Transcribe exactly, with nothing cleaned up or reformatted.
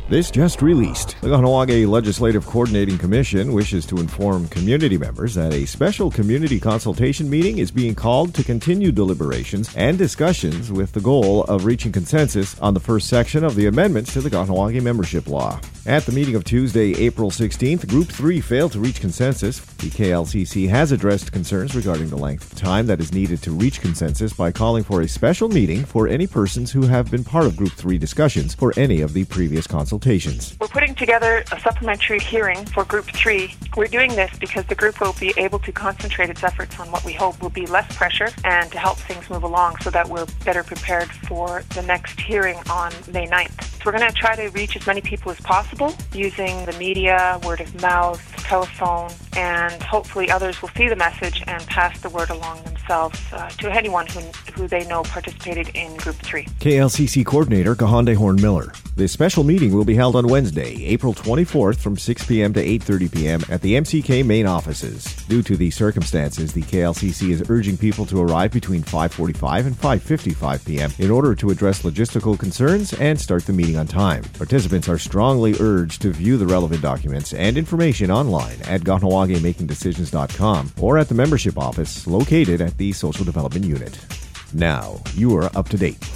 This just released. The Kahnawake Legislative Coordinating Commission wishes to inform community members that a special community consultation meeting is being called to continue deliberations and discussions with the goal of reaching consensus on the first section of the amendments to the Kahnawake membership law. At the meeting of Tuesday, April sixteenth, Group three failed to reach consensus. The K L C C has addressed concerns regarding the length of time that is needed to reach consensus by calling for a special meeting for any persons who have been part of Group three discussions for any of the previous consultations. We're putting together a supplementary hearing for Group three. We're doing this because the group will be able to concentrate its efforts on what we hope will be less pressure and to help things move along so that we're better prepared for the next hearing on May ninth. So we're going to try to reach as many people as possible using the media, word of mouth, telephone, and hopefully others will see the message and pass the word along themselves uh, to anyone who, who they know participated in Group three. K L C C Coordinator Kahonde Horn-Miller. This special meeting will be held on Wednesday, April twenty-fourth from six p.m. to eight thirty p.m. at the M C K main offices. Due to the circumstances, the K L C C is urging people to arrive between five forty-five and five fifty-five p.m. in order to address logistical concerns and start the meeting on time. Participants are strongly urged to view the relevant documents and information online at kahnawake making decisions dot com or at the membership office located at the Social Development Unit. Now, you are up to date.